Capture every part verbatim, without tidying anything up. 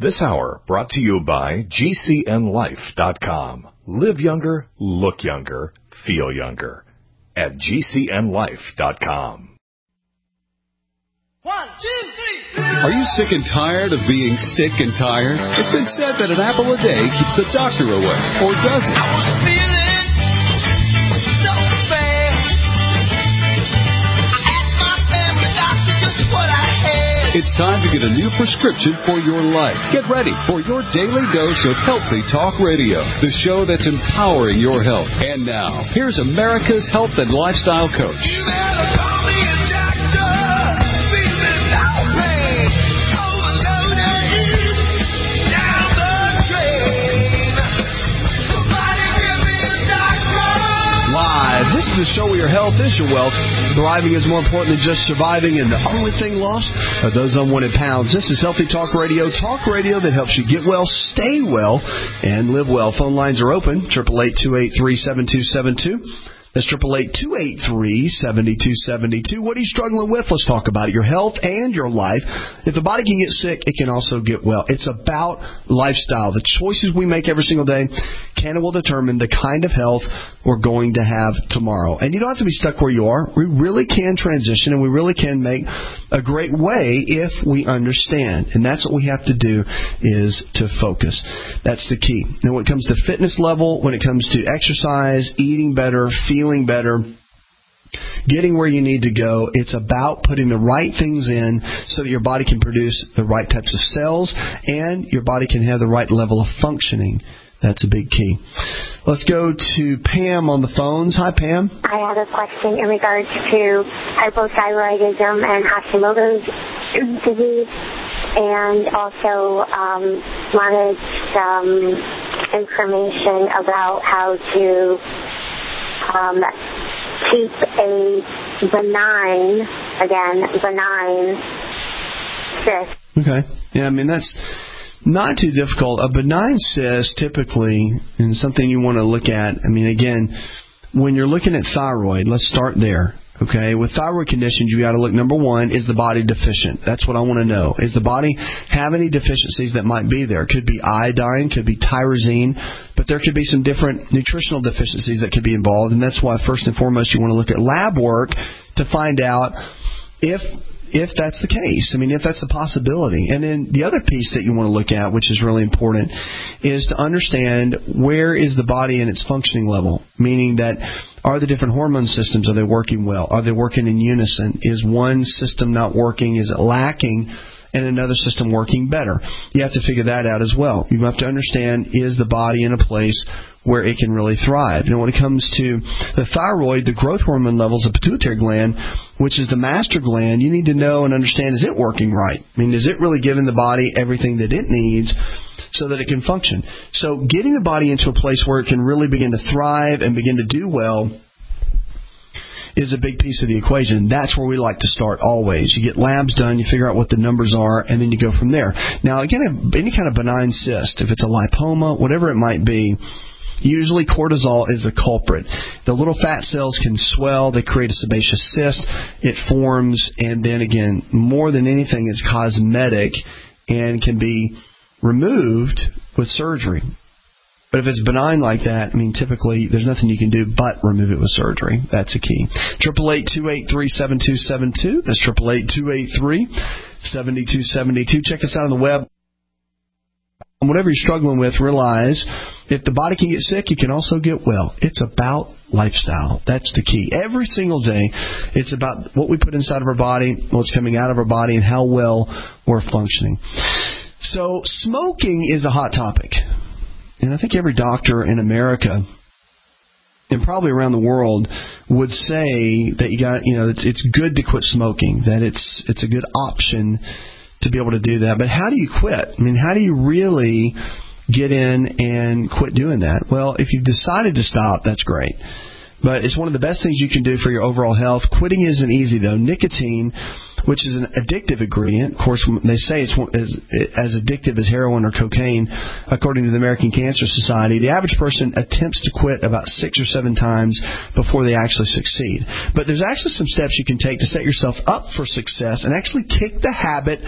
This hour brought to you by G C N life dot com. Live younger, look younger, feel younger at G C N life dot com. One, two, three. Are you sick and tired of being sick and tired? It's been said that an apple a day keeps the doctor away, or does it? I was feeling so bad. I asked my family doctor just what I had. It's time to get a new prescription for your life. Get ready for your daily dose of Healthy Talk Radio, the show that's empowering your health. And now, here's America's health and lifestyle coach. You better call me a doctor. Feeling no pain. Overloaded. Down the drain. Somebody give me a doctor. Live. This is the show where your health is your wealth. Thriving is more important than just surviving, and the only thing lost are those unwanted pounds. This is Healthy Talk Radio, talk radio that helps you get well, stay well, and live well. Phone lines are open, eight eight eight, two eight three, seven two seven two. That's eight eight eight, two eight three, seven two seven two. What are you struggling with? Let's talk about it. Your health and your life. If the body can get sick, it can also get well. It's about lifestyle. The choices we make every single day can and will determine the kind of health we're going to have tomorrow. And you don't have to be stuck where you are. We really can transition, and we really can make a great way if we understand. And that's what we have to do, is to focus. That's the key. Now, when it comes to fitness level, when it comes to exercise, eating better, feeling better, getting where you need to go, it's about putting the right things in so that your body can produce the right types of cells and your body can have the right level of functioning. That's a big key. Let's go to Pam on the phones. Hi, Pam. I have a question in regards to hypothyroidism and Hashimoto's disease, and also um, wanted some information about how to um, keep a benign, again, benign cyst. Okay. Yeah, I mean, that's not too difficult. A benign cyst, typically, and something you want to look at, I mean, again, when you're looking at thyroid, let's start there. Okay, with thyroid conditions, you got to look, number one, is the body deficient? That's what I want to know. Is the body have any deficiencies that might be there? Could be iodine, could be tyrosine, but there could be some different nutritional deficiencies that could be involved, and that's why, first and foremost, you want to look at lab work to find out if if that's the case. I mean, if that's a possibility. And then the other piece that you want to look at, which is really important, is to understand where is the body in its functioning level, meaning that are the different hormone systems, are they working well? Are they working in unison? Is one system not working? Is it lacking? And another system working better? You have to figure that out as well. You have to understand, is the body in a place where it can really thrive? Now, when it comes to the thyroid, the growth hormone levels of the pituitary gland, which is the master gland, you need to know and understand, is it working right? I mean, is it really giving the body everything that it needs so that it can function? So getting the body into a place where it can really begin to thrive and begin to do well is a big piece of the equation. That's where we like to start always. You get labs done, you figure out what the numbers are, and then you go from there. Now, again, any kind of benign cyst, if it's a lipoma, whatever it might be, usually cortisol is a culprit. The little fat cells can swell. They create a sebaceous cyst. It forms, and then again, more than anything, it's cosmetic and can be removed with surgery. But if it's benign like that, I mean, typically there's nothing you can do but remove it with surgery. That's a key. eight eight eight, two eight three, seven two seven two. That's eight eight eight, two eight three, seven two seven two. Check us out on the web. Whatever you're struggling with, realize if the body can get sick, you can also get well. It's about lifestyle. That's the key. Every single day, it's about what we put inside of our body, what's coming out of our body, and how well we're functioning. So smoking is a hot topic. And I think every doctor in America, and probably around the world, would say that you got, you know, it's, it's good to quit smoking, that it's it's a good option to be able to do that. But how do you quit? I mean, how do you really get in and quit doing that? Well, if you've decided to stop, that's great. But it's one of the best things you can do for your overall health. Quitting isn't easy, though. Nicotine, which is an addictive ingredient, of course, they say it's as, as addictive as heroin or cocaine, according to the American Cancer Society. The average person attempts to quit about six or seven times before they actually succeed. But there's actually some steps you can take to set yourself up for success and actually kick the habit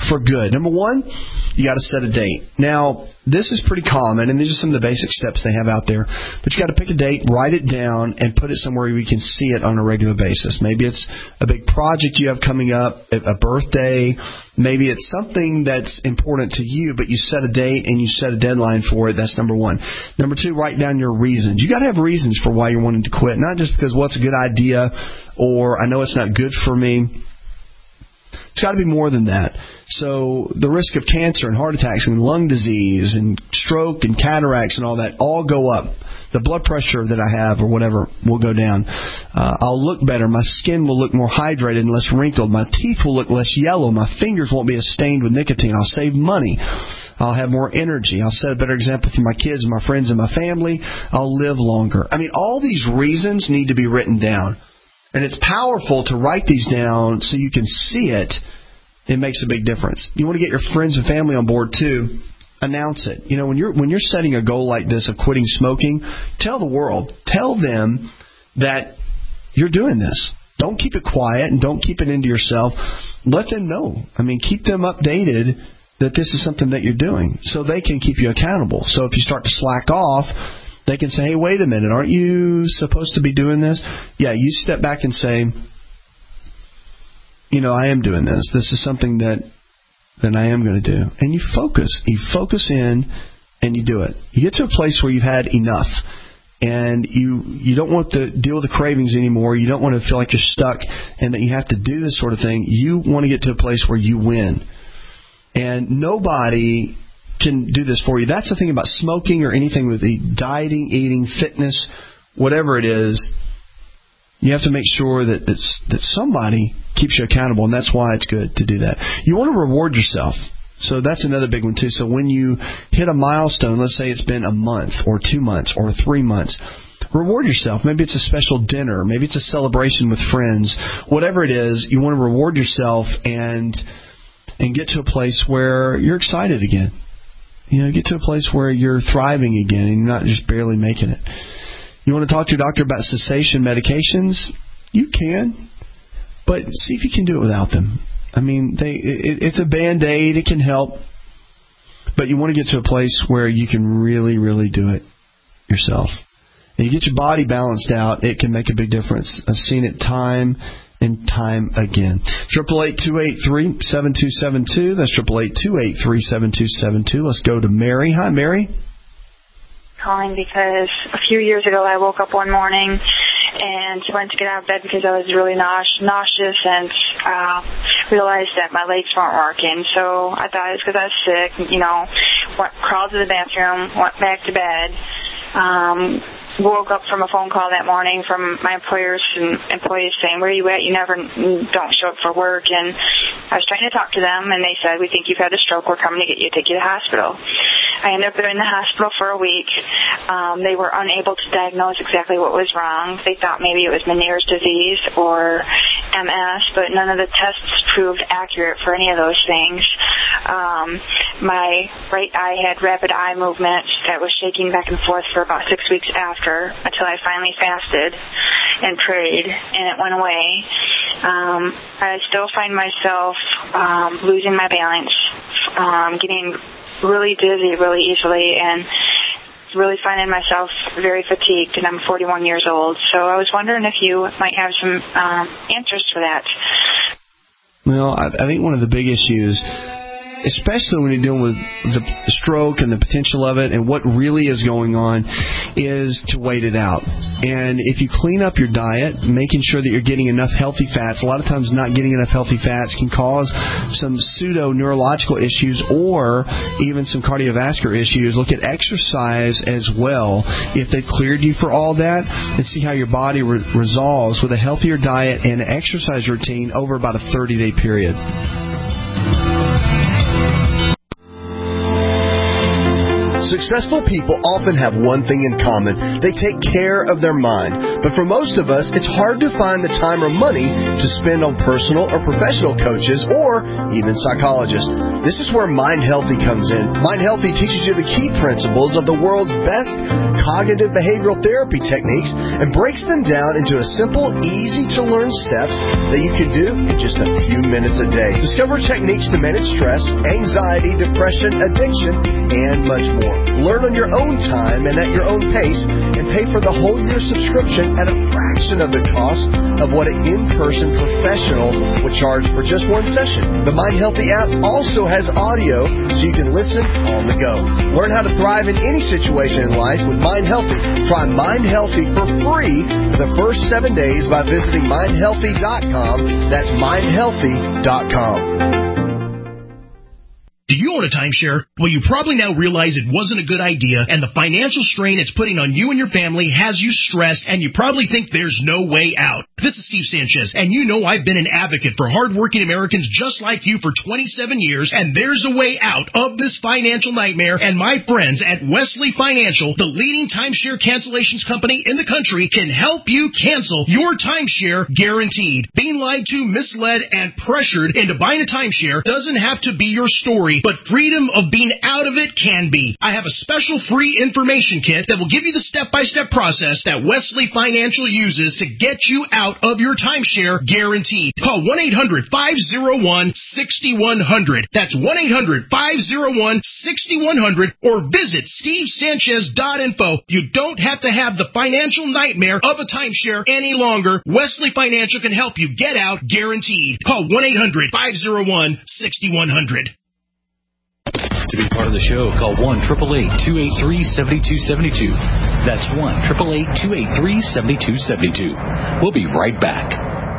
for good. Number one, you got to set a date. Now, this is pretty common, and these are some of the basic steps they have out there. But you got to pick a date, write it down, and put it somewhere where you can see it on a regular basis. Maybe it's a big project you have coming up, a birthday. Maybe it's something that's important to you, but you set a date and you set a deadline for it. That's number one. Number two, write down your reasons. You got to have reasons for why you're wanting to quit, not just because, well, it's a good idea or I know it's not good for me. It's got to be more than that. So the risk of cancer and heart attacks and lung disease and stroke and cataracts and all that all go up. The blood pressure that I have or whatever will go down. Uh, I'll look better. My skin will look more hydrated and less wrinkled. My teeth will look less yellow. My fingers won't be as stained with nicotine. I'll save money. I'll have more energy. I'll set a better example for my kids, my friends, and my family. I'll live longer. I mean, all these reasons need to be written down. And it's powerful to write these down so you can see it. It makes a big difference. You want to get your friends and family on board too. Announce it. You know, when you're when you're setting a goal like this of quitting smoking, tell the world. Tell them that you're doing this. Don't keep it quiet and don't keep it into yourself. Let them know. I mean, keep them updated that this is something that you're doing so they can keep you accountable. So if you start to slack off, they can say, hey, wait a minute, aren't you supposed to be doing this? Yeah, you step back and say, you know, I am doing this. This is something that that I am going to do. And you focus. You focus in and you do it. You get to a place where you've had enough. And you you don't want to deal with the cravings anymore. You don't want to feel like you're stuck and that you have to do this sort of thing. You want to get to a place where you win. And nobody can do this for you. That's the thing about smoking or anything with the dieting, eating, fitness, whatever it is. You have to make sure that that's, that somebody keeps you accountable, and that's why it's good to do that. You want to reward yourself. So that's another big one, too. So when you hit a milestone, let's say it's been a month or two months or three months, reward yourself. Maybe it's a special dinner. Maybe it's a celebration with friends. Whatever it is, you want to reward yourself and and get to a place where you're excited again. You know, get to a place where you're thriving again and you're not just barely making it. You want to talk to your doctor about cessation medications? You can, but see if you can do it without them. I mean, they it, it's a Band-Aid. It can help, but you want to get to a place where you can really, really do it yourself. And you get your body balanced out, it can make a big difference. I've seen it time and time again. Triple eight two eight three seven two seven two. That's triple eight two eight three seven two seven two. Let's go to Mary. Hi, Mary. Calling because a few years ago I woke up one morning and went to get out of bed because I was really naus- nauseous and uh, realized that my legs weren't working. So I thought it was because I was sick. You know, went, crawled to the bathroom, went back to bed. Um, woke up from a phone call that morning from my employers and employees saying, where are you at? You never don't show up for work. And I was trying to talk to them, and they said, we think you've had a stroke. We're coming to get you, take you to the hospital. I ended up in the hospital for a week. Um, they were unable to diagnose exactly what was wrong. They thought maybe it was Meniere's disease or M S, but none of the tests proved accurate for any of those things. Um, my right eye had rapid eye movement that was shaking back and forth for about six weeks after until I finally fasted and prayed, and it went away. Um, I still find myself um, losing my balance, um, getting really dizzy really easily, and really finding myself very fatigued, and I'm forty-one years old. So I was wondering if you might have some um, answers for that. Well, I, I think one of the big issues, especially when you're dealing with the stroke and the potential of it and what really is going on, is to wait it out. And if you clean up your diet, making sure that you're getting enough healthy fats, a lot of times not getting enough healthy fats can cause some pseudo-neurological issues or even some cardiovascular issues. Look at exercise as well. If they've cleared you for all that, and see how your body re- resolves with a healthier diet and exercise routine over about a thirty-day period. Successful people often have one thing in common. They take care of their mind. But for most of us, it's hard to find the time or money to spend on personal or professional coaches or even psychologists. This is where Mind Healthy comes in. Mind Healthy teaches you the key principles of the world's best cognitive behavioral therapy techniques and breaks them down into a simple, easy-to-learn steps that you can do in just a few minutes a day. Discover techniques to manage stress, anxiety, depression, addiction, and much more. Learn on your own time and at your own pace and pay for the whole year subscription at a fraction of the cost of what an in-person professional would charge for just one session. The Mind Healthy app also has audio so you can listen on the go. Learn how to thrive in any situation in life with Mind Healthy. Try Mind Healthy for free for the first seven days by visiting mind healthy dot com. That's mind healthy dot com. Do you own a timeshare? Well, you probably now realize it wasn't a good idea, and the financial strain it's putting on you and your family has you stressed, and you probably think there's no way out. This is Steve Sanchez, and you know I've been an advocate for hardworking Americans just like you for twenty-seven years, and there's a way out of this financial nightmare, and my friends at Wesley Financial, the leading timeshare cancellations company in the country, can help you cancel your timeshare guaranteed. Being lied to, misled, and pressured into buying a timeshare doesn't have to be your story, but freedom of being out of it can be. I have a special free information kit that will give you the step-by-step process that Wesley Financial uses to get you out of your timeshare guaranteed. Call one eight hundred five oh one six one zero zero. That's one eight hundred five oh one six one zero zero or visit steve sanchez dot info. You don't have to have the financial nightmare of a timeshare any longer. Wesley Financial can help you get out guaranteed. Call one eight hundred five oh one six one zero zero. To be part of the show, call one eight eight eight, two eight three, seven two seven two. That's one eight eight eight, two eight three, seven two seven two. We'll be right back.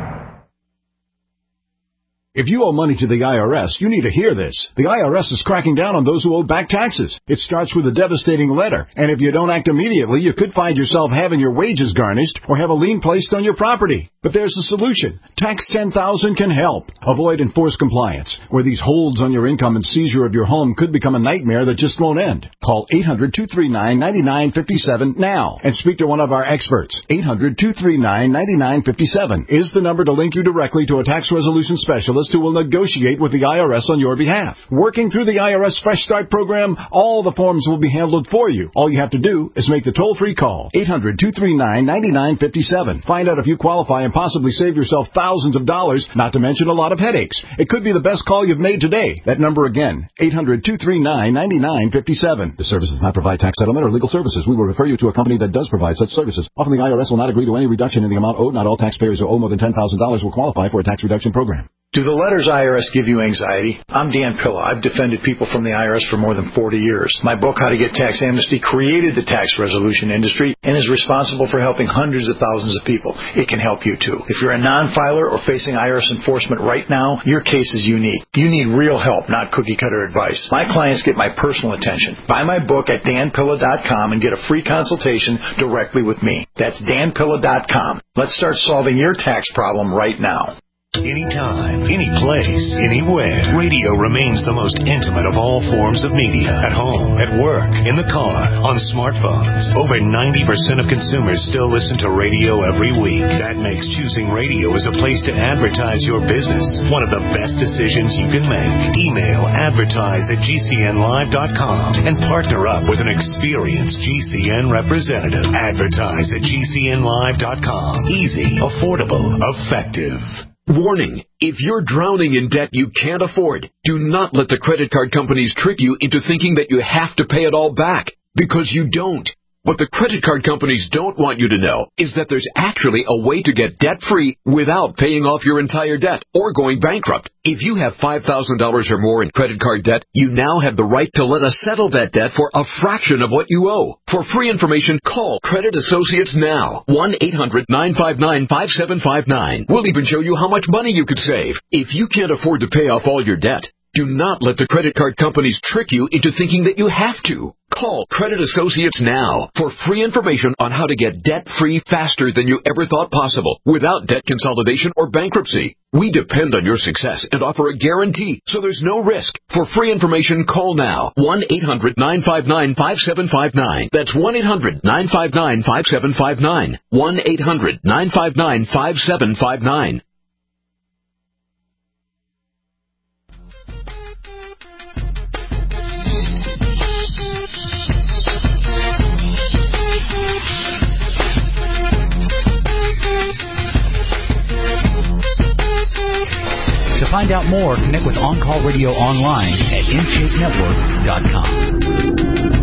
If you owe money to the I R S, you need to hear this. The I R S is cracking down on those who owe back taxes. It starts with a devastating letter, and if you don't act immediately, you could find yourself having your wages garnished or have a lien placed on your property. But there's a solution. Tax ten thousand can help. Avoid enforced compliance, where these holds on your income and seizure of your home could become a nightmare that just won't end. Call eight hundred, two three nine, nine nine five seven now and speak to one of our experts. eight hundred, two three nine, nine nine five seven is the number to link you directly to a tax resolution specialist who will negotiate with the I R S on your behalf. Working through the I R S Fresh Start program, all the forms will be handled for you. All you have to do is make the toll-free call. eight hundred, two three nine, nine nine five seven. Find out if you qualify and possibly save yourself thousands of dollars, not to mention a lot of headaches. It could be the best call you've made today. That number again, eight hundred, two three nine, nine nine five seven. The service does not provide tax settlement or legal services. We will refer you to a company that does provide such services. Often the I R S will not agree to any reduction in the amount owed. Not all taxpayers who owe more than ten thousand dollars will qualify for a tax reduction program. Do the letters I R S give you anxiety? I'm Dan Pilla. I've defended people from the I R S for more than forty years. My book, How to Get Tax Amnesty, created the tax resolution industry and is responsible for helping hundreds of thousands of people. It can help you too. If you're a non-filer or facing I R S enforcement right now, your case is unique. You need real help, not cookie-cutter advice. My clients get my personal attention. Buy my book at dan pilla dot com and get a free consultation directly with me. That's dan pilla dot com. Let's start solving your tax problem right now. Anytime, any place, anywhere. Radio remains the most intimate of all forms of media. At home, at work, in the car, on smartphones. Over ninety percent of consumers still listen to radio every week. That makes choosing radio as a place to advertise your business one of the best decisions you can make. Email advertise at g c n live dot com and partner up with an experienced G C N representative. Advertise at g c n live dot com. Easy, affordable, effective. Warning, if you're drowning in debt you can't afford, do not let the credit card companies trick you into thinking that you have to pay it all back, because you don't. What the credit card companies don't want you to know is that there's actually a way to get debt-free without paying off your entire debt or going bankrupt. If you have five thousand dollars or more in credit card debt, you now have the right to let us settle that debt for a fraction of what you owe. For free information, call Credit Associates now. one eight hundred, nine five nine, five seven five nine. We'll even show you how much money you could save. If you can't afford to pay off all your debt, do not let the credit card companies trick you into thinking that you have to. Call Credit Associates now for free information on how to get debt-free faster than you ever thought possible without debt consolidation or bankruptcy. We depend on your success and offer a guarantee, so there's no risk. For free information, call now. one eight hundred nine five nine five seven five nine. That's one eight hundred nine five nine five seven five nine. one eight hundred nine five nine five seven five nine. To find out more, connect with On Call Radio online at in shape network dot com.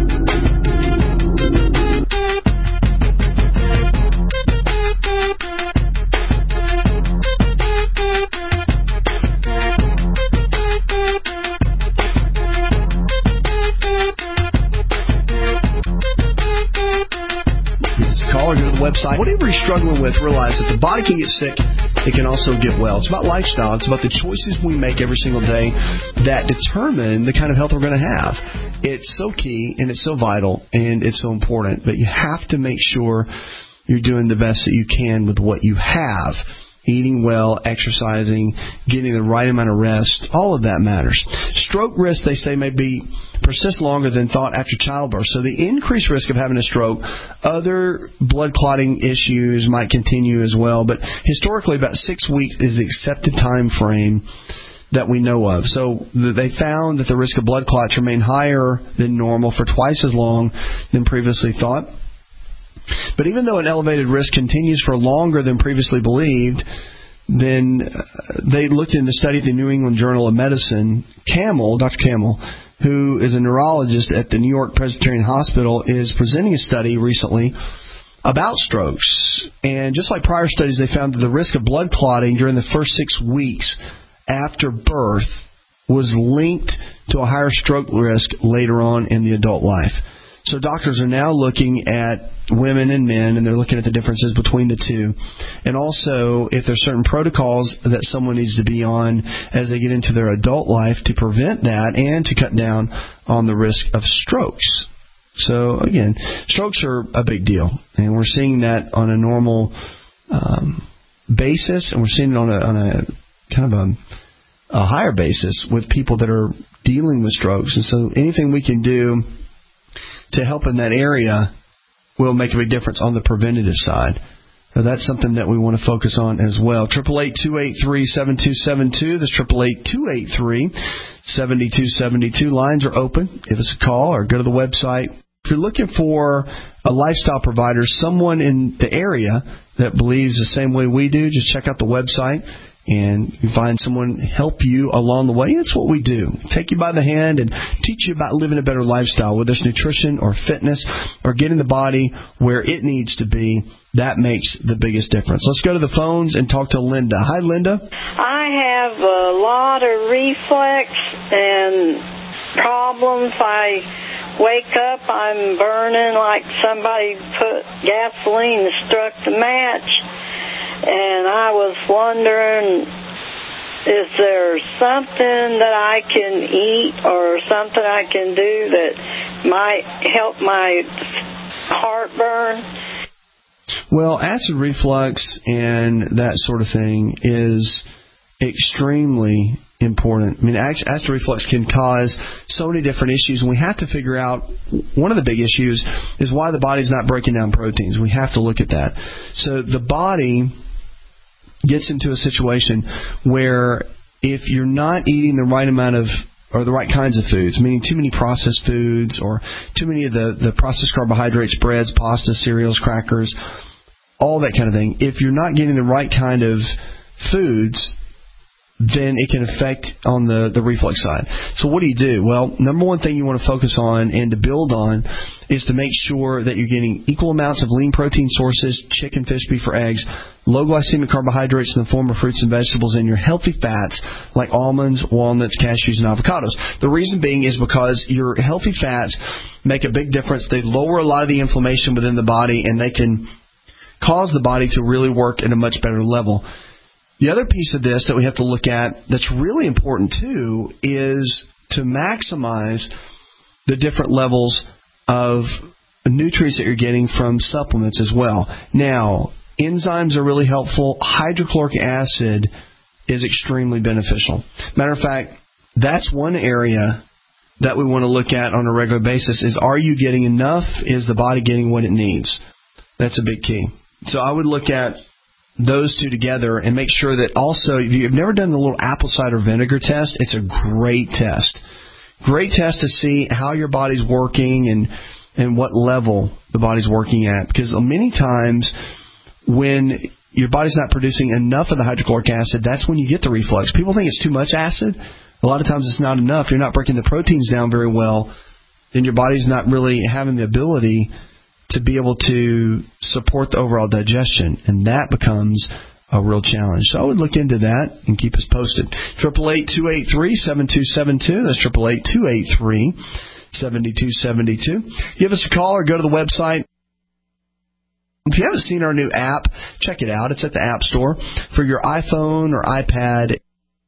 Call or go to the website. Whatever you're struggling with, realize that the body can get sick. It can also get well. It's about lifestyle. It's about the choices we make every single day that determine the kind of health we're going to have. It's so key, and it's so vital, and it's so important. But you have to make sure you're doing the best that you can with what you have. Eating well, exercising, getting the right amount of rest, all of that matters. Stroke risk, they say, may be persist longer than thought after childbirth. So the increased risk of having a stroke, other blood clotting issues might continue as well. But historically, about six weeks is the accepted time frame that we know of. So they found that the risk of blood clots remained higher than normal for twice as long than previously thought. But even though an elevated risk continues for longer than previously believed, then they looked in the study at the New England Journal of Medicine. Camel, Doctor Camel, who is a neurologist at the New York Presbyterian Hospital, is presenting a study recently about strokes. And just like prior studies, they found that the risk of blood clotting during the first six weeks after birth was linked to a higher stroke risk later on in the adult life. So doctors are now looking at women and men, and they're looking at the differences between the two. And also, if there's certain protocols that someone needs to be on as they get into their adult life to prevent that and to cut down on the risk of strokes. So, again, strokes are a big deal. And we're seeing that on a normal um, basis, and we're seeing it on a, on a kind of a, a higher basis with people that are dealing with strokes. And so anything we can do to help in that area will make a big difference on the preventative side. So that's something that we want to focus on as well. eight eight eight, two eight three, seven two seven two. That's eight eight eight, two eight three, seven two seven two. Lines are open. Give us a call or go to the website. If you're looking for a lifestyle provider, someone in the area that believes the same way we do, just check out the website. And you find someone help you along the way. That's what we do. Take you by the hand and teach you about living a better lifestyle, whether it's nutrition or fitness or getting the body where it needs to be. That makes the biggest difference. Let's go to the phones and talk to Linda. Hi, Linda. I have a lot of reflex and problems. I wake up, I'm burning like somebody put gasoline and struck the match. And I was wondering, is there something that I can eat or something I can do that might help my heartburn? Well, acid reflux and that sort of thing is extremely important. I mean, acid reflux can cause so many different issues, and we have to figure out, one of the big issues is why the body's not breaking down proteins. We have to look at that. So the body gets into a situation where if you're not eating the right amount of, or the right kinds of foods, meaning too many processed foods or too many of the, the processed carbohydrates, breads, pasta, cereals, crackers, all that kind of thing, if you're not getting the right kind of foods, then it can affect on the, the reflux side. So what do you do? Well, number one thing you want to focus on and to build on is to make sure that you're getting equal amounts of lean protein sources, chicken, fish, beef, or eggs, low glycemic carbohydrates in the form of fruits and vegetables, and your healthy fats like almonds, walnuts, cashews, and avocados. The reason being is because your healthy fats make a big difference. They lower a lot of the inflammation within the body, and they can cause the body to really work at a much better level. The other piece of this that we have to look at that's really important too is to maximize the different levels of nutrients that you're getting from supplements as well. Now, enzymes are really helpful. Hydrochloric acid is extremely beneficial. Matter of fact, that's one area that we want to look at on a regular basis is, are you getting enough? Is the body getting what it needs? That's a big key. So I would look at those two together and make sure that also, if you've never done the little apple cider vinegar test, it's a great test. Great test to see how your body's working and, and what level the body's working at. Because many times when your body's not producing enough of the hydrochloric acid, that's when you get the reflux. People think it's too much acid. A lot of times it's not enough. You're not breaking the proteins down very well. Then your body's not really having the ability to be able to support the overall digestion. And that becomes a real challenge. So I would look into that and keep us posted. eight eight eight, two eight three, seven two seven two. That's eight eight eight, two eight three, seven two seven two. Give us a call or go to the website. If you haven't seen our new app, check it out. It's at the App Store. For your iPhone or iPad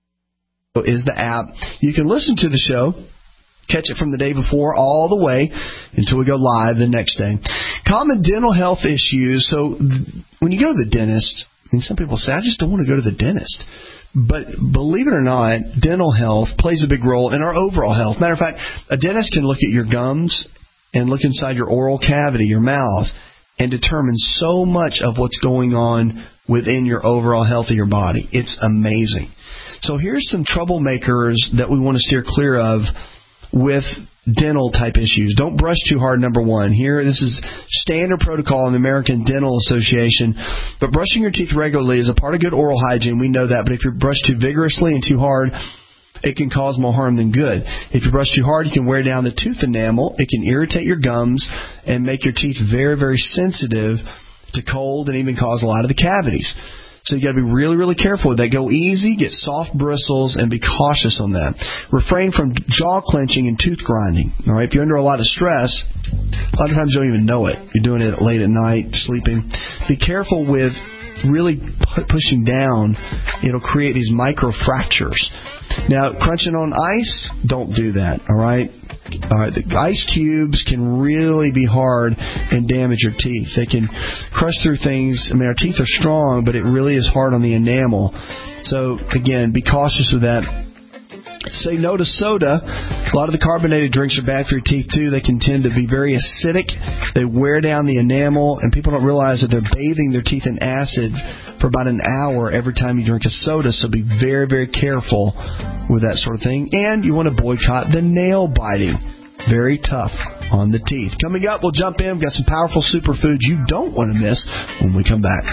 is the app. You can listen to the show, catch it from the day before all the way until we go live the next day. Common dental health issues. So when you go to the dentist, I mean, some people say, I just don't want to go to the dentist. But believe it or not, dental health plays a big role in our overall health. Matter of fact, a dentist can look at your gums and look inside your oral cavity, your mouth, and determine so much of what's going on within your overall health of your body. It's amazing. So here's some troublemakers that we want to steer clear of with dental type issues. Don't brush too hard, number one. Here, this is standard protocol in the American Dental Association. But brushing your teeth regularly is a part of good oral hygiene. We know that. But if you brush too vigorously and too hard, it can cause more harm than good. If you brush too hard, you can wear down the tooth enamel. It can irritate your gums and make your teeth very, very sensitive to cold and even cause a lot of the cavities. So you got to be really, really careful with that. Go easy, get soft bristles, and be cautious on that. Refrain from jaw clenching and tooth grinding. All right, if you're under a lot of stress, a lot of times you don't even know it. You're doing it late at night, sleeping. Be careful with really pu- pushing down. It'll create these micro fractures. Now, crunching on ice, don't do that. All right. All right, the ice cubes can really be hard and damage your teeth. They can crush through things. I mean, our teeth are strong, but it really is hard on the enamel. So, again, be cautious with that. Say no to soda. A lot of the carbonated drinks are bad for your teeth, too. They can tend to be very acidic. They wear down the enamel, and people don't realize that they're bathing their teeth in acid for about an hour every time you drink a soda. So be very, very careful with that sort of thing. And you want to boycott the nail biting. Very tough on the teeth. Coming up, we'll jump in. We've got some powerful superfoods you don't want to miss when we come back.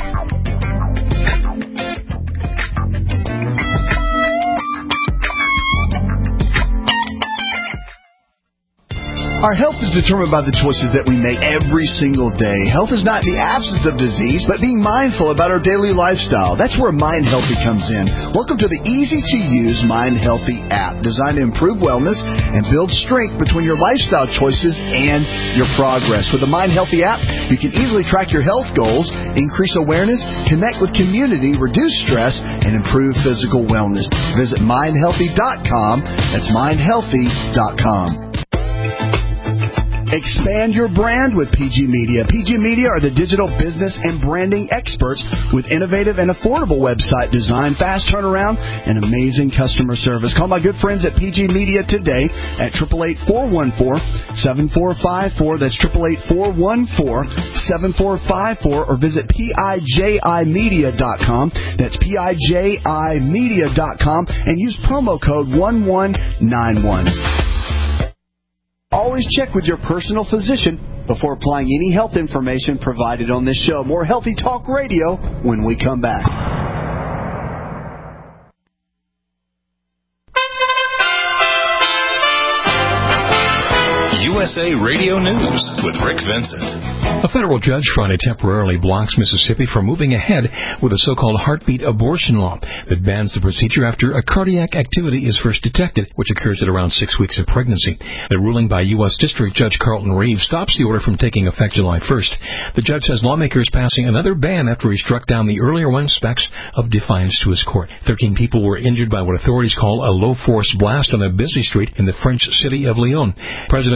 Our health is determined by the choices that we make every single day. Health is not the absence of disease, but being mindful about our daily lifestyle. That's where Mind Healthy comes in. Welcome to the easy-to-use Mind Healthy app, designed to improve wellness and build strength between your lifestyle choices and your progress. With the Mind Healthy app, you can easily track your health goals, increase awareness, connect with community, reduce stress, and improve physical wellness. Visit mind healthy dot com. That's mind healthy dot com. Expand your brand with P G Media. P G Media are the digital business and branding experts with innovative and affordable website design, fast turnaround, and amazing customer service. Call my good friends at P G Media today at eight eight eight, four one four, seven four five four. That's eight eight eight, four one four, seven four five four, or visit P I J I media dot com. That's P I J I media dot com and use promo code one one nine one. Always check with your personal physician before applying any health information provided on this show. More Healthy Talk Radio when we come back. U S A Radio News with Rick Vincent. A federal judge Friday temporarily blocks Mississippi from moving ahead with a so-called heartbeat abortion law that bans the procedure after a cardiac activity is first detected, which occurs at around six weeks of pregnancy. The ruling by U S District Judge Carlton Reeves stops the order from taking effect July first. The judge says lawmakers passing another ban after he struck down the earlier one specs of defiance to his court. Thirteen people were injured by what authorities call a low-force blast on a busy street in the French city of Lyon. President Donald Trump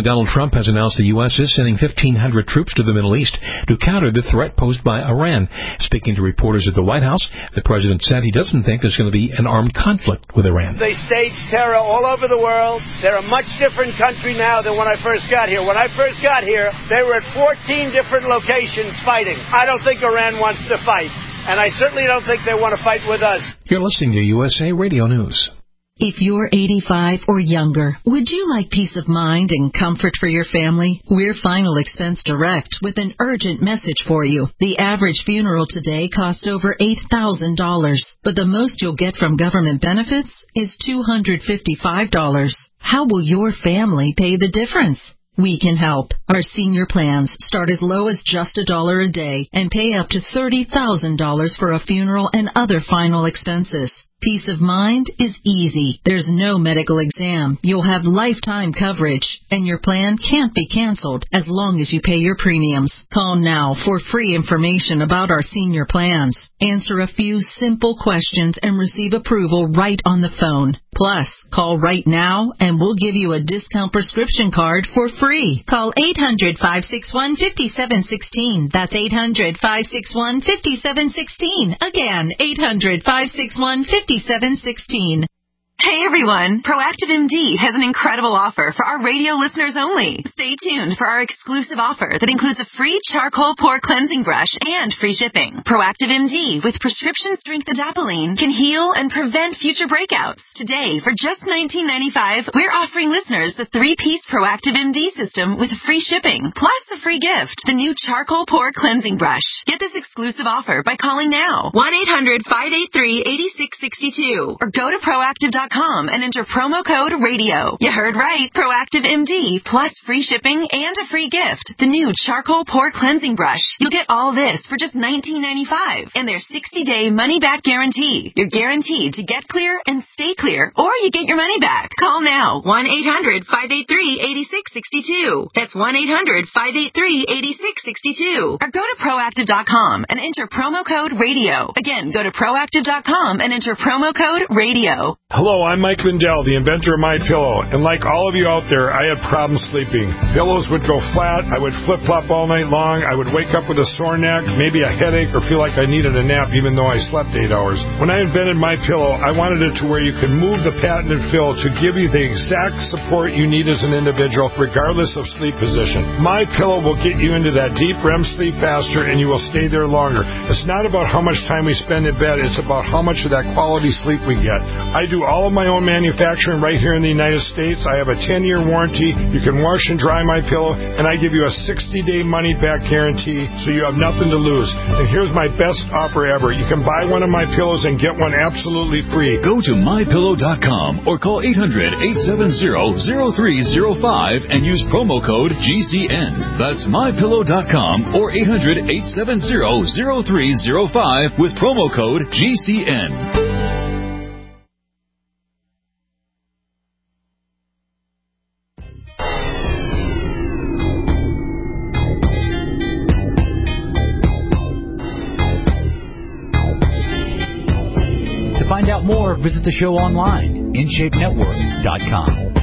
Trump has announced the U S is sending fifteen hundred troops to the Middle East to counter the threat posed by Iran. Speaking to reporters at the White House, the president said he doesn't think there's going to be an armed conflict with Iran. They stage terror all over the world. They're a much different country now than when I first got here. When I first got here, they were at fourteen different locations fighting. I don't think Iran wants to fight, and I certainly don't think they want to fight with us. You're listening to U S A Radio News. If you're eighty-five or younger, would you like peace of mind and comfort for your family? We're Final Expense Direct with an urgent message for you. The average funeral today costs over eight thousand dollars, but the most you'll get from government benefits is two hundred fifty-five dollars. How will your family pay the difference? We can help. Our senior plans start as low as just a dollar a day and pay up to thirty thousand dollars for a funeral and other final expenses. Peace of mind is easy. There's no medical exam. You'll have lifetime coverage, and your plan can't be canceled as long as you pay your premiums. Call now for free information about our senior plans. Answer a few simple questions and receive approval right on the phone. Plus, call right now and we'll give you a discount prescription card for free. Call eight hundred, five six one, five seven one six. That's eight hundred, five six one, five seven one six. Again, eight hundred, five six one, five seven one six. Hey everyone, Proactive M D has an incredible offer for our radio listeners only. Stay tuned for our exclusive offer that includes a free charcoal pore cleansing brush and free shipping. Proactive M D with prescription strength adapalene can heal and prevent future breakouts. Today, for just nineteen ninety-five dollars, we're offering listeners the three-piece Proactive M D system with free shipping, plus a free gift, the new charcoal pore cleansing brush. Get this exclusive offer by calling now, one eight hundred, five eight three, eight six six two, or go to proactive dot com and enter promo code radio. You heard right. Proactive M D plus free shipping and a free gift. The new charcoal pore cleansing brush. You'll get all this for just nineteen ninety-five dollars and their sixty-day money-back guarantee. You're guaranteed to get clear and stay clear, or you get your money back. Call now, one eight hundred, five eight three, eight six six two. That's one eight hundred, five eight three, eight six six two. Or go to proactive dot com and enter promo code radio. Again, go to proactive dot com and enter promo code radio. Hello, I'm Mike Lindell, the inventor of MyPillow, and like all of you out there, I had problems sleeping. Pillows would go flat, I would flip-flop all night long, I would wake up with a sore neck, maybe a headache, or feel like I needed a nap even though I slept eight hours. When I invented MyPillow, I wanted it to where you could move the patented fill to give you the exact support you need as an individual, regardless of sleep position. MyPillow will get you into that deep R E M sleep faster, and you will stay there longer. It's not about how much time we spend in bed, it's about how much of that quality sleep we get. I do all of my own manufacturing right here in the United States. I have a ten-year warranty. You can wash and dry my pillow, and I give you a sixty-day money-back guarantee, so you have nothing to lose. And here's my best offer ever. You can buy one of my pillows and get one absolutely free. Go to my pillow dot com or call eight hundred, eight seven zero, zero three zero five and use promo code G C N. That's my pillow dot com or eight hundred, eight seven zero, zero three zero five with promo code G C N. To find out more, visit the show online, in shape network dot com.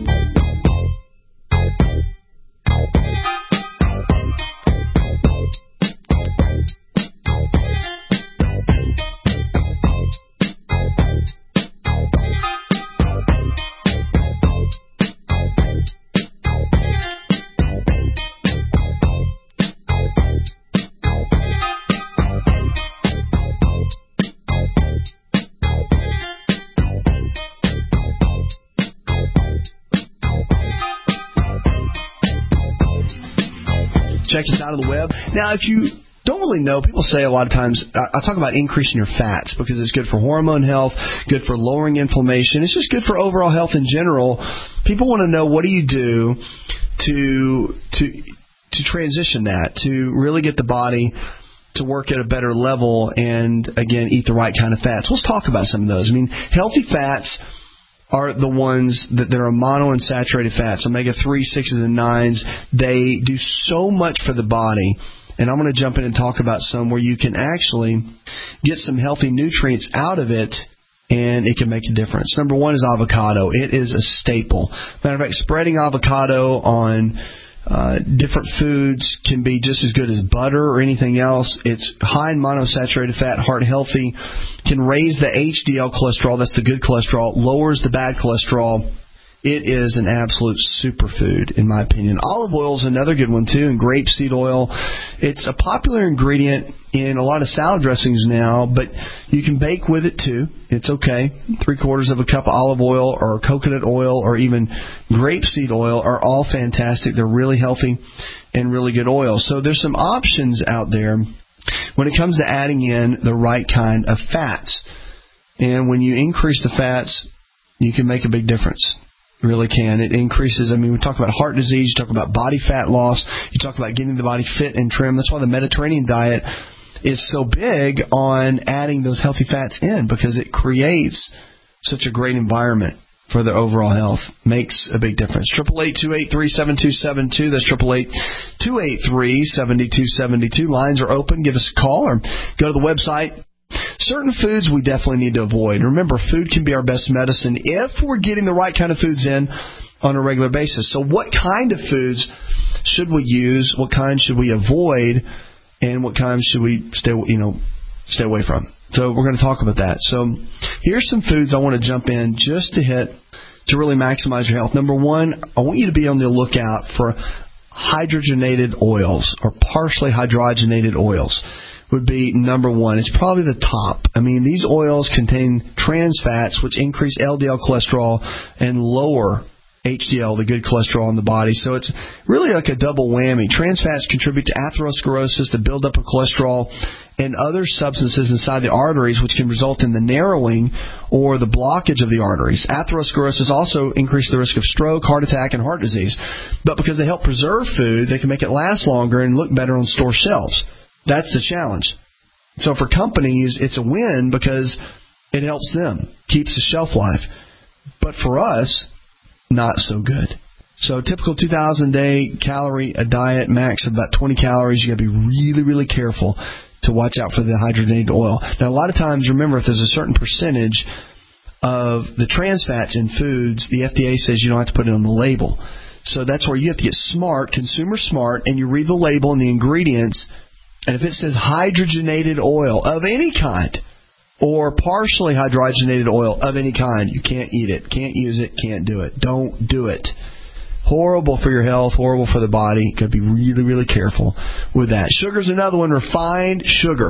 Check us out on the web. Now, if you don't really know, people say a lot of times, I talk about increasing your fats because it's good for hormone health, good for lowering inflammation. It's just good for overall health in general. People want to know, what do you do to to to transition that, to really get the body to work at a better level and, again, eat the right kind of fats. Let's talk about some of those. I mean, healthy fats are the ones that, that are monounsaturated fats, omega three, sixes, and nines. They do so much for the body. And I'm going to jump in and talk about some where you can actually get some healthy nutrients out of it and it can make a difference. Number one is avocado. It is a staple. Matter of fact, spreading avocado on uh, different foods can be just as good as butter or anything else. It's high in monounsaturated fat, heart healthy, can raise the H D L cholesterol, that's the good cholesterol, lowers the bad cholesterol. It is an absolute superfood, in my opinion. Olive oil is another good one, too, and grapeseed oil. It's a popular ingredient in a lot of salad dressings now, but you can bake with it, too. It's okay. Three-quarters of a cup of olive oil or coconut oil or even grapeseed oil are all fantastic. They're really healthy and really good oil. So there's some options out there when it comes to adding in the right kind of fats. And when you increase the fats, you can make a big difference. Really can. It increases, I mean, we talk about heart disease, you talk about body fat loss, you talk about getting the body fit and trim. That's why the Mediterranean diet is so big on adding those healthy fats in, because it creates such a great environment for their overall health. Makes a big difference. eight eight eight, two eight three, seven two seven two. That's eight eight eight, two eight three, seven two seven two. Lines are open. Give us a call or go to the website. Certain foods we definitely need to avoid. Remember, food can be our best medicine if we're getting the right kind of foods in on a regular basis. So what kind of foods should we use? What kind should we avoid? And what kind should we stay, you know, stay away from? So we're going to talk about that. So here's some foods I want to jump in just to hit to really maximize your health. Number one, I want you to be on the lookout for hydrogenated oils or partially hydrogenated oils. Would be number one. It's probably the top. I mean, these oils contain trans fats, which increase L D L cholesterol and lower H D L, the good cholesterol in the body. So it's really like a double whammy. Trans fats contribute to atherosclerosis, the buildup of cholesterol, and other substances inside the arteries, which can result in the narrowing or the blockage of the arteries. Atherosclerosis also increases the risk of stroke, heart attack, and heart disease. But because they help preserve food, they can make it last longer and look better on store shelves. That's the challenge. So for companies, it's a win because it helps them, keeps the shelf life. But for us, not so good. So typical two thousand day calorie a diet, max of about twenty calories. You got to be really, really careful to watch out for the hydrogenated oil. Now, a lot of times, remember, if there's a certain percentage of the trans fats in foods, the F D A says you don't have to put it on the label. So that's where you have to get smart, consumer smart, and you read the label and the ingredients. And if it says hydrogenated oil of any kind or partially hydrogenated oil of any kind, you can't eat it, can't use it, can't do it. Don't do it. Horrible for your health, horrible for the body. You've got to be really, really careful with that. Sugar's another one, refined sugar.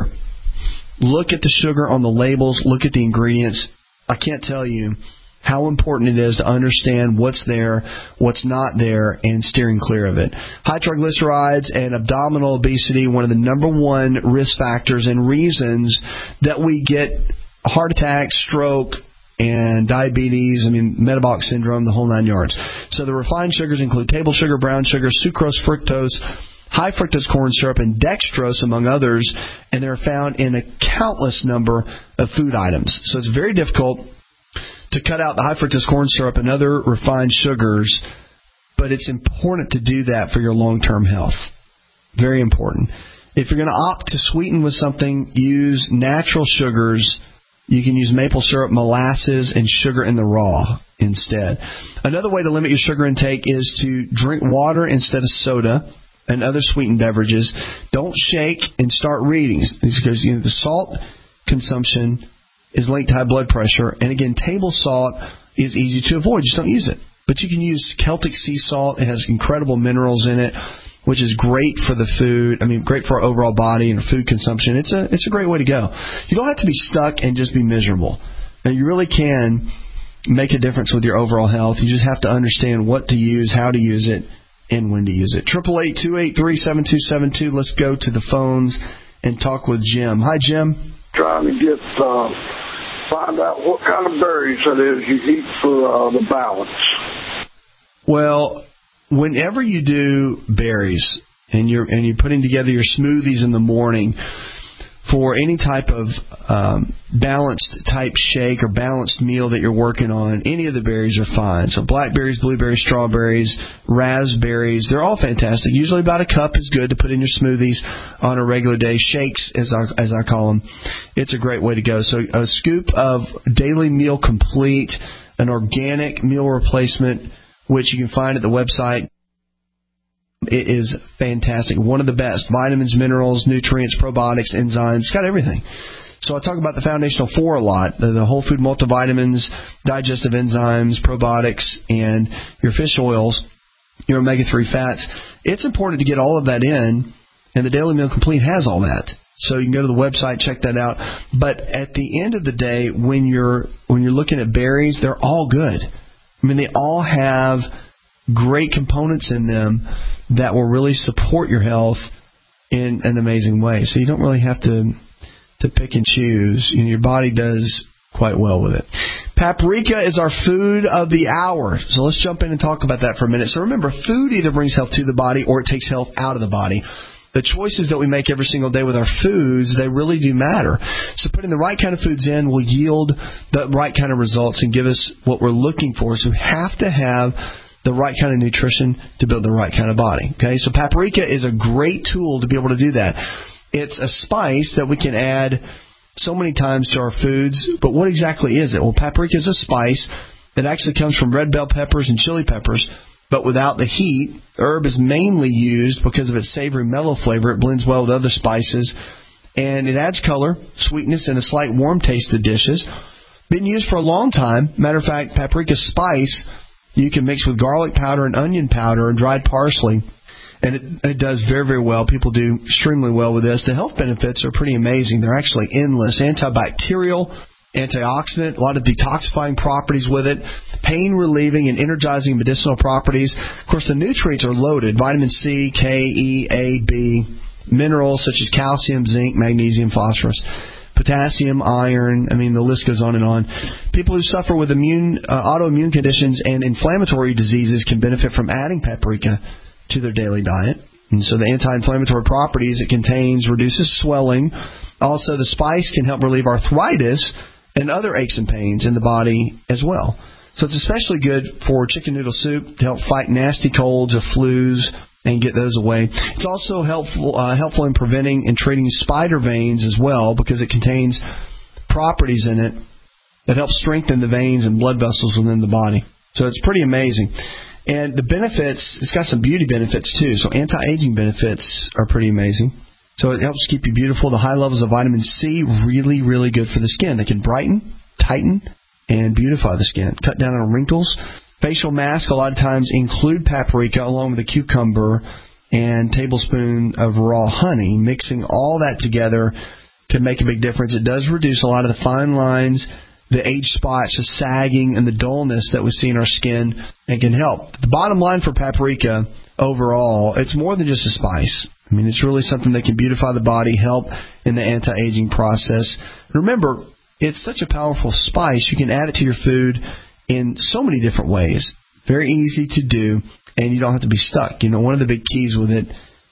Look at the sugar on the labels. Look at the ingredients. I can't tell you how important it is to understand what's there, what's not there, and steering clear of it. High triglycerides and abdominal obesity, one of the number one risk factors and reasons that we get heart attack, stroke, and diabetes, I mean, metabolic syndrome, the whole nine yards. So the refined sugars include table sugar, brown sugar, sucrose, fructose, high fructose corn syrup, and dextrose, among others, and they're found in a countless number of food items. So it's very difficult to cut out the high fructose corn syrup and other refined sugars, but it's important to do that for your long-term health. Very important. If you're going to opt to sweeten with something, use natural sugars. You can use maple syrup, molasses, and sugar in the raw instead. Another way to limit your sugar intake is to drink water instead of soda and other sweetened beverages. Don't shake and start reading, because you know, the salt consumption is linked to high blood pressure. And again, table salt is easy to avoid. Just don't use it. But you can use Celtic sea salt. It has incredible minerals in it, which is great for the food. I mean, great for our overall body and food consumption. It's a it's a great way to go. You don't have to be stuck and just be miserable. Now, you really can make a difference with your overall health. You just have to understand what to use, how to use it, and when to use it. eight eight eight, two eight three, seven two seven two. Let's go to the phones and talk with Jim. Hi, Jim. Trying to get uh, find out what kind of berries it is you eat for uh, the balance. Well, whenever you do berries and you're and you're putting together your smoothies in the morning, for any type of um, balanced type shake or balanced meal that you're working on, any of the berries are fine. So blackberries, blueberries, strawberries, raspberries, they're all fantastic. Usually about a cup is good to put in your smoothies on a regular day. Shakes, as I, as I call them, it's a great way to go. So a scoop of Daily Meal Complete, an organic meal replacement, which you can find at the website. It is fantastic. One of the best. Vitamins, minerals, nutrients, probiotics, enzymes. It's got everything. So I talk about the Foundational Four a lot. The, the whole food multivitamins, digestive enzymes, probiotics, and your fish oils, your omega three fats. It's important to get all of that in, and the Daily Meal Complete has all that. So you can go to the website, check that out. But at the end of the day, when you're when you're looking at berries, they're all good. I mean, they all have great components in them that will really support your health in an amazing way. So you don't really have to to pick and choose. You know, your body does quite well with it. Paprika is our food of the hour. So let's jump in and talk about that for a minute. So remember, food either brings health to the body or it takes health out of the body. The choices that we make every single day with our foods, they really do matter. So putting the right kind of foods in will yield the right kind of results and give us what we're looking for. So we have to have the right kind of nutrition to build the right kind of body. Okay, so paprika is a great tool to be able to do that. It's a spice that we can add so many times to our foods, but what exactly is it? Well, paprika is a spice that actually comes from red bell peppers and chili peppers, but without the heat. The herb is mainly used because of its savory mellow flavor. It blends well with other spices, and it adds color, sweetness, and a slight warm taste to dishes. Been used for a long time. Matter of fact, paprika spice you can mix with garlic powder and onion powder and dried parsley, and it, it does very, very well. People do extremely well with this. The health benefits are pretty amazing. They're actually endless. Antibacterial, antioxidant, a lot of detoxifying properties with it, pain-relieving and energizing medicinal properties. Of course, the nutrients are loaded. Vitamin C, K, E, A, B, minerals such as calcium, zinc, magnesium, phosphorus, potassium, iron. I mean, the list goes on and on. People who suffer with immune, uh, autoimmune conditions and inflammatory diseases can benefit from adding paprika to their daily diet. And so the anti-inflammatory properties it contains reduces swelling. Also, the spice can help relieve arthritis and other aches and pains in the body as well. So it's especially good for chicken noodle soup to help fight nasty colds or flus and get those away. It's also helpful uh, helpful in preventing and treating spider veins as well, because it contains properties in it that help strengthen the veins and blood vessels within the body. So it's pretty amazing. And the benefits, it's got some beauty benefits too. So anti-aging benefits are pretty amazing. So it helps keep you beautiful. The high levels of vitamin C, really, really good for the skin. They can brighten, tighten, and beautify the skin. Cut down on wrinkles. Facial masks a lot of times include paprika along with a cucumber and tablespoon of raw honey. Mixing all that together can make a big difference. It does reduce a lot of the fine lines, the age spots, the sagging, and the dullness that we see in our skin, and can help. The bottom line for paprika overall, it's more than just a spice. I mean, it's really something that can beautify the body, help in the anti-aging process. Remember, it's such a powerful spice. You can add it to your food in so many different ways. Very easy to do, and you don't have to be stuck. You know, one of the big keys with it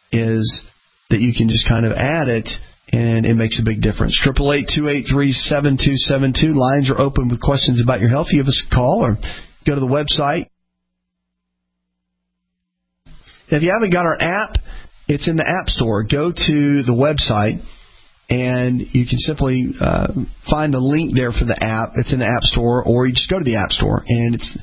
is that you can just kind of add it, and it makes a big difference. eight eight eight, two eight three, seven two seven two. Lines are open with questions about your health. Give us a call or go to the website. If you haven't got our app, it's in the App Store. Go to the website, and you can simply uh, find the link there for the app. It's in the App Store, or you just go to the App Store, and it's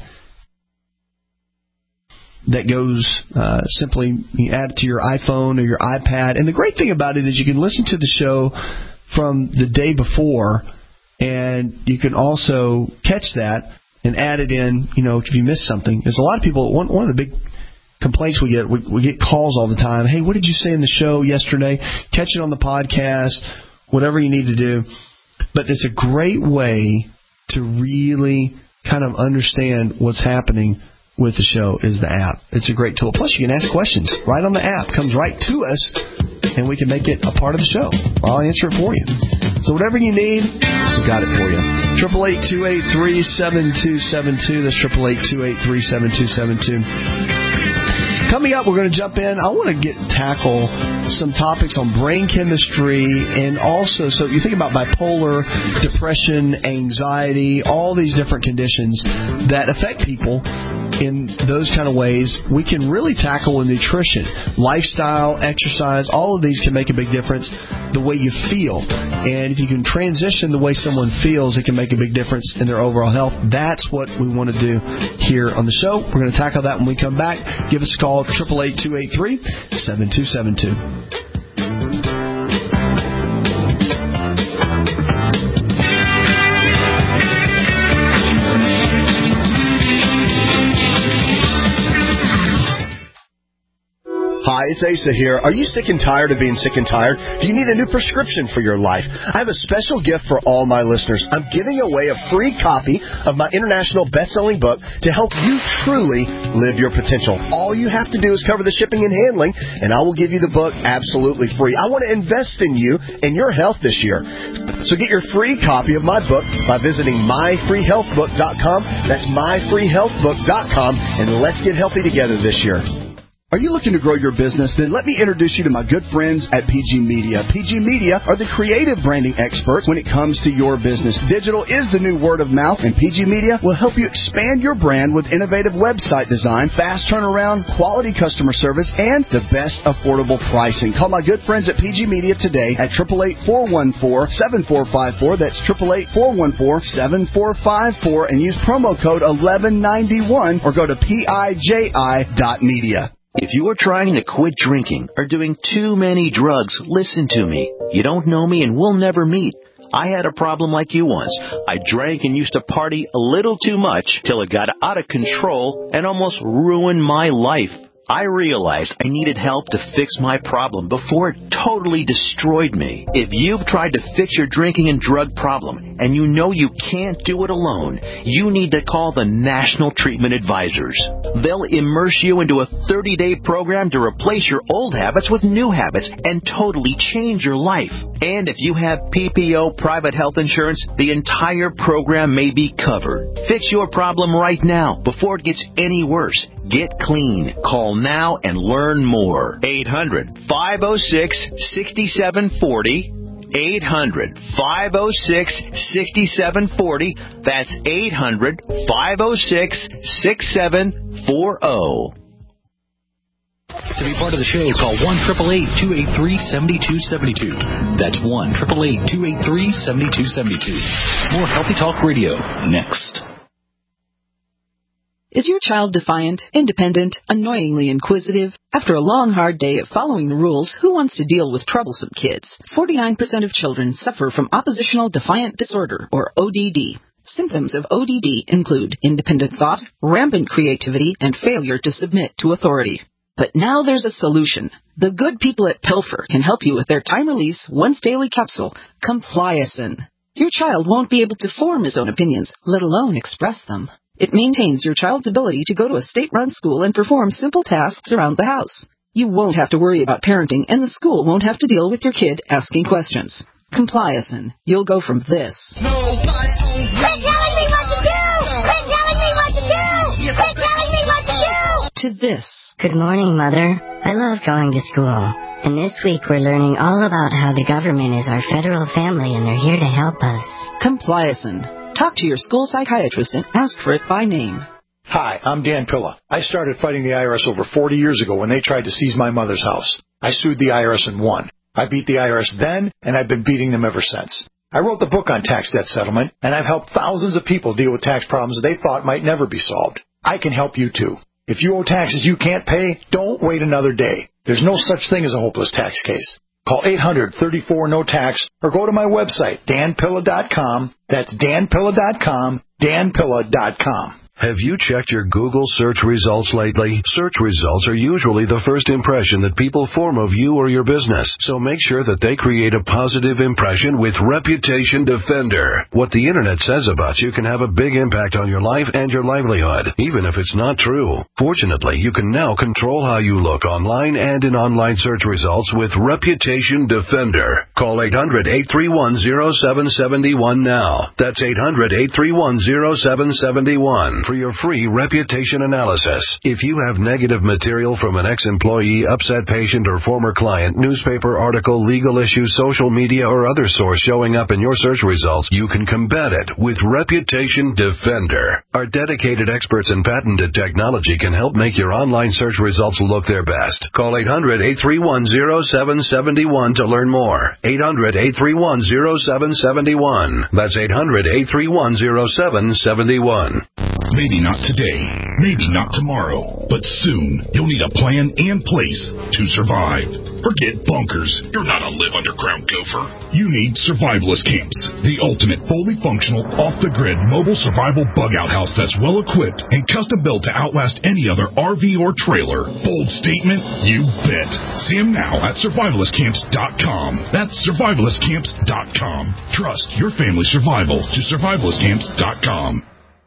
that goes uh, simply, you add it to your iPhone or your iPad. And the great thing about it is you can listen to the show from the day before, and you can also catch that and add it in, you know, if you miss something. There's a lot of people, one, one of the big complaints we get, we, we get calls all the time. Hey, what did you say in the show yesterday? Catch it on the podcast, whatever you need to do. But it's a great way to really kind of understand what's happening with the show is the app. It's a great tool. Plus, you can ask questions right on the app. It comes right to us, and we can make it a part of the show. I'll answer it for you. So whatever you need, we got it for you. eight eight eight, two eight three, seven two seven two. That's eight eight eight, two eight three, seven two seven two. Coming up, we're going to jump in. I want to get tackle some topics on brain chemistry and also, so you think about bipolar, depression, anxiety, all these different conditions that affect people in those kind of ways. We can really tackle with nutrition, lifestyle, exercise. All of these can make a big difference the way you feel. And if you can transition the way someone feels, it can make a big difference in their overall health. That's what we want to do here on the show. We're going to tackle that when we come back. Give us a call, eight eight eight, two eight three, seven two seven two. Hi, it's Asa here. Are you sick and tired of being sick and tired? Do you need a new prescription for your life? I have a special gift for all my listeners. I'm giving away a free copy of my international best-selling book to help you truly live your potential. All you have to do is cover the shipping and handling, and I will give you the book absolutely free. I want to invest in you and your health this year. So get your free copy of my book by visiting my free health book dot com. That's my free health book dot com, and let's get healthy together this year. Are you looking to grow your business? Then let me introduce you to my good friends at P G Media. P G Media are the creative branding experts when it comes to your business. Digital is the new word of mouth, and P G Media will help you expand your brand with innovative website design, fast turnaround, quality customer service, and the best affordable pricing. Call my good friends at P G Media today at eight eight eight, four one four, seven four five four. That's eight eight eight, four one four, seven four five four, and use promo code eleven ninety-one or go to P I J I dot media. If you are trying to quit drinking or doing too many drugs, listen to me. You don't know me and we'll never meet. I had a problem like you once. I drank and used to party a little too much till it got out of control and almost ruined my life. I realized I needed help to fix my problem before it totally destroyed me. If you've tried to fix your drinking and drug problem and you know you can't do it alone, you need to call the National Treatment Advisors. They'll immerse you into a thirty-day program to replace your old habits with new habits and totally change your life. And if you have P P O private health insurance, the entire program may be covered. Fix your problem right now before it gets any worse. Get clean. Call now and learn more. eight hundred, five oh six, six seven four oh. eight hundred, five oh six, six seven four oh. That's eight hundred, five oh six, six seven four oh. To be part of the show, call one eight eight eight, two eight three, seven two seven two. That's one eight eight eight, two eight three, seven two seven two. More Healthy Talk Radio next. Is your child defiant, independent, annoyingly inquisitive? After a long, hard day of following the rules, who wants to deal with troublesome kids? forty-nine percent of children suffer from oppositional defiant disorder, or O D D. Symptoms of O D D include independent thought, rampant creativity, and failure to submit to authority. But now there's a solution. The good people at Pilfer can help you with their time-release, once-daily capsule, Compliacin. Your child won't be able to form his own opinions, let alone express them. It maintains your child's ability to go to a state-run school and perform simple tasks around the house. You won't have to worry about parenting, and the school won't have to deal with your kid asking questions. Compliacin. You'll go from this. Quit telling me what to do! Quit telling me what to do! Quit telling me what to do! To this. Good morning, Mother. I love going to school. And this week we're learning all about how the government is our federal family and they're here to help us. Compliacin. Talk to your school psychiatrist and ask for it by name. Hi, I'm Dan Pilla. I started fighting the I R S over forty years ago when they tried to seize my mother's house. I sued the I R S and won. I beat the I R S then, and I've been beating them ever since. I wrote the book on tax debt settlement, and I've helped thousands of people deal with tax problems they thought might never be solved. I can help you too. If you owe taxes you can't pay, don't wait another day. There's no such thing as a hopeless tax case. Call eight hundred, thirty-four, no tax or go to my website, dan pilla dot com. That's dan pilla dot com, dan pilla dot com. Have you checked your Google search results lately? Search results are usually the first impression that people form of you or your business, so make sure that they create a positive impression with Reputation Defender. What the Internet says about you can have a big impact on your life and your livelihood, even if it's not true. Fortunately, you can now control how you look online and in online search results with Reputation Defender. Call eight hundred, eight three one, zero seven seven one now. That's eight hundred, eight three one, zero seven seven one. for your free reputation analysis. If you have negative material from an ex-employee, upset patient, or former client, newspaper article, legal issue, social media, or other source showing up in your search results, you can combat it with Reputation Defender. Our dedicated experts in patented technology can help make your online search results look their best. Call eight hundred, eight three one, zero seven seven one to learn more. eight hundred, eight three one, zero seven seven one. That's eight hundred, eight three one, zero seven seven one. Maybe not today, maybe not tomorrow, but soon you'll need a plan and place to survive. Forget bunkers. You're not a live underground gopher. You need Survivalist Camps, the ultimate fully functional, off-the-grid mobile survival bug-out house that's well-equipped and custom-built to outlast any other R V or trailer. Bold statement? You bet. See them now at survivalist camps dot com. That's survivalist camps dot com. Trust your family's survival to survivalist camps dot com.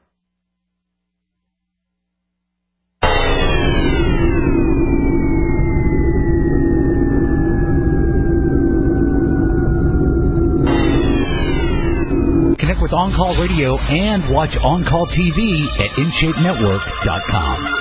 Connect with On Call Radio and watch On Call T V at in shape network dot com.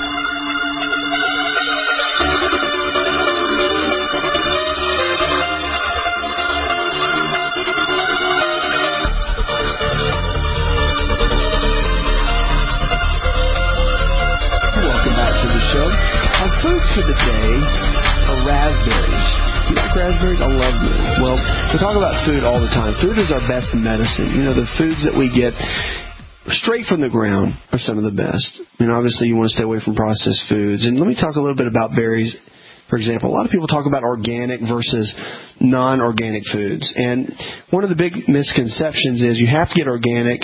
Food for the day are raspberries. You like raspberries? I love them. Well, we talk about food all the time. Food is our best medicine. You know, the foods that we get straight from the ground are some of the best. I mean, obviously, you want to stay away from processed foods. And let me talk a little bit about berries. For example, a lot of people talk about organic versus non-organic foods. And one of the big misconceptions is you have to get organic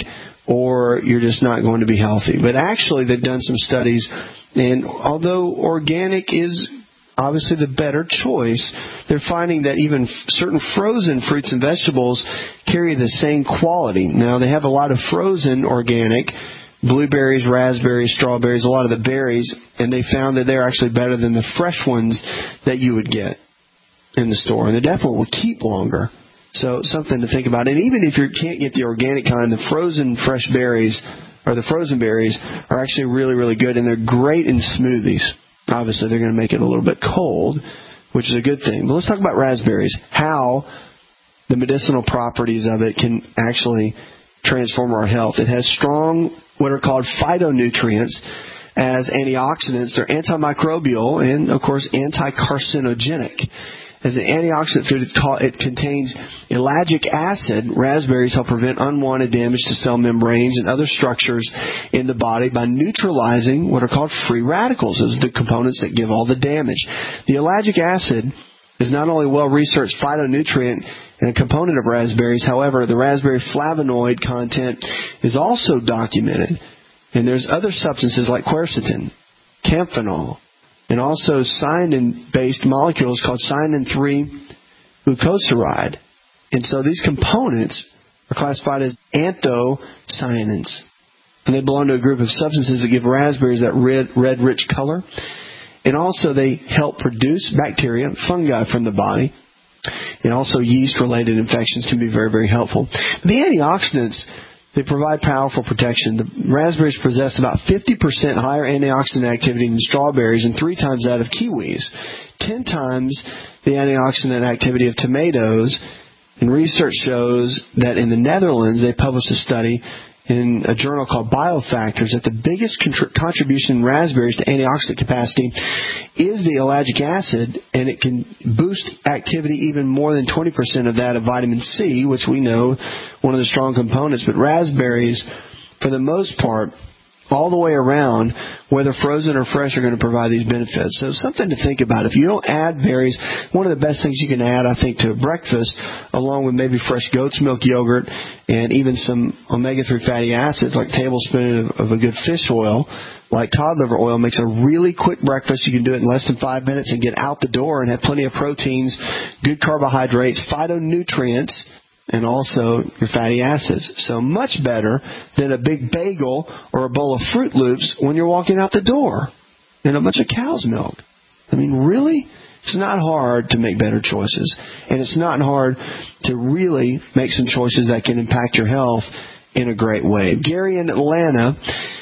or you're just not going to be healthy. But actually, they've done some studies, and although organic is obviously the better choice, they're finding that even certain frozen fruits and vegetables carry the same quality. Now, they have a lot of frozen organic, blueberries, raspberries, strawberries, a lot of the berries, and they found that they're actually better than the fresh ones that you would get in the store. And they definitely will keep longer. So something to think about. And even if you can't get the organic kind, the frozen fresh berries or the frozen berries are actually really, really good, and they're great in smoothies. Obviously, they're going to make it a little bit cold, which is a good thing. But let's talk about raspberries, how the medicinal properties of it can actually transform our health. It has strong, what are called phytonutrients as antioxidants. They're antimicrobial and, of course, anti-carcinogenic. As an antioxidant food, it's called, it contains ellagic acid. Raspberries help prevent unwanted damage to cell membranes and other structures in the body by neutralizing what are called free radicals. Those are the components that give all the damage. The ellagic acid is not only a well-researched phytonutrient and a component of raspberries, however, the raspberry flavonoid content is also documented. And there's other substances like quercetin, kamphenol, and also cyanin-based molecules called cyanin three glucosamide. And so these components are classified as anthocyanins. And they belong to a group of substances that give raspberries that red, red rich color. And also they help produce bacteria, fungi from the body. And also yeast-related infections can be very, very helpful. The antioxidants, they provide powerful protection. The raspberries possess about fifty percent higher antioxidant activity than strawberries and three times that of kiwis, ten times the antioxidant activity of tomatoes. And research shows that in the Netherlands, they published a study in a journal called Biofactors that the biggest contr- contribution in raspberries to antioxidant capacity is the ellagic acid, and it can boost activity even more than twenty percent of that of vitamin C, which we know one of the strong components. But raspberries, for the most part, all the way around, whether frozen or fresh, are going to provide these benefits. So something to think about. If you don't add berries, one of the best things you can add, I think, to breakfast, along with maybe fresh goat's milk yogurt and even some omega three fatty acids, like a tablespoon of, of a good fish oil, like cod liver oil, makes a really quick breakfast. You can do it in less than five minutes and get out the door and have plenty of proteins, good carbohydrates, phytonutrients, and also your fatty acids. So much better than a big bagel or a bowl of Fruit Loops when you're walking out the door and a bunch of cow's milk. I mean, really? It's not hard to make better choices. And it's not hard to really make some choices that can impact your health in a great way. Gary in Atlanta,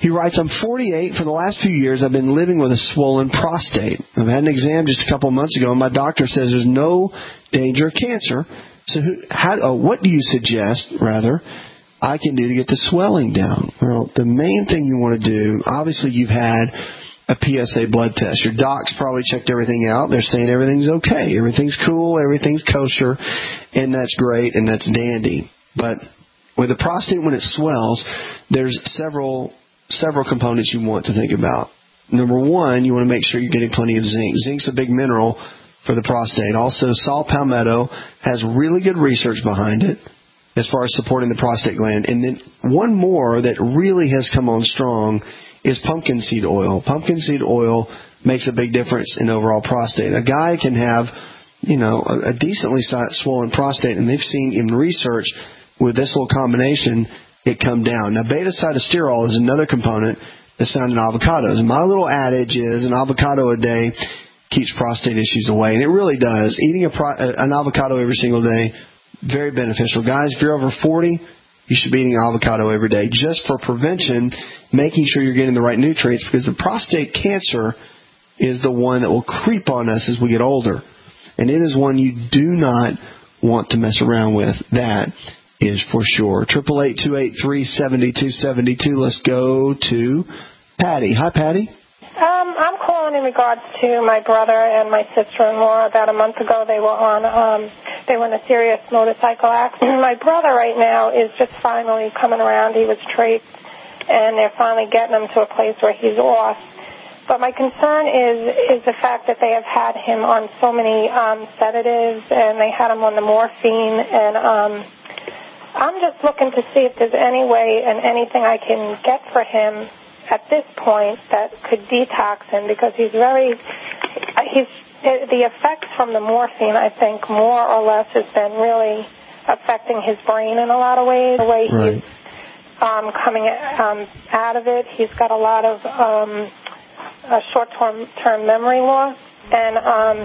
He writes, I'm forty-eight. For the last few years, I've been living with a swollen prostate. I've had an exam just a couple of months ago, and my doctor says there's no danger of cancer. So who, how, uh, what do you suggest, rather, I can do to get the swelling down? Well, the main thing you want to do, obviously you've had a P S A blood test. Your doc's probably checked everything out. They're saying everything's okay. Everything's cool. Everything's kosher. And that's great, and that's dandy. But with the prostate, when it swells, there's several several components you want to think about. Number one, you want to make sure you're getting plenty of zinc. Zinc's a big mineral for the prostate. Also, saw palmetto has really good research behind it as far as supporting the prostate gland. And then one more that really has come on strong is pumpkin seed oil. Pumpkin seed oil makes a big difference in overall prostate. A guy can have, you know, a, a decently swollen prostate, and they've seen in research with this little combination, it come down. Now, beta-cytosterol is another component that's found in avocados. And my little adage is an avocado a day keeps prostate issues away, and it really does. Eating a pro- an avocado every single day, very beneficial. Guys, if you're over forty, you should be eating avocado every day just for prevention, making sure you're getting the right nutrients, because the prostate cancer is the one that will creep on us as we get older. And it is one you do not want to mess around with. That is for sure. eight eight eight, two eight three, seven two seven two. Let's go to Patty. Hi, Patty. Um, I'm calling in regards to my brother and my sister-in-law. About a month ago, they were on, um, they were in a serious motorcycle accident. My brother right now is just finally coming around. He was traced, and they're finally getting him to a place where he's off. But my concern is is the fact that they have had him on so many um, sedatives, and they had him on the morphine, and um, I'm just looking to see if there's any way and anything I can get for him at this point that could detox him, because he's very, he's, the effects from the morphine, I think, more or less has been really affecting his brain in a lot of ways. The way right. he's um, coming um, out of it, he's got a lot of um, a short-term term memory loss, and um,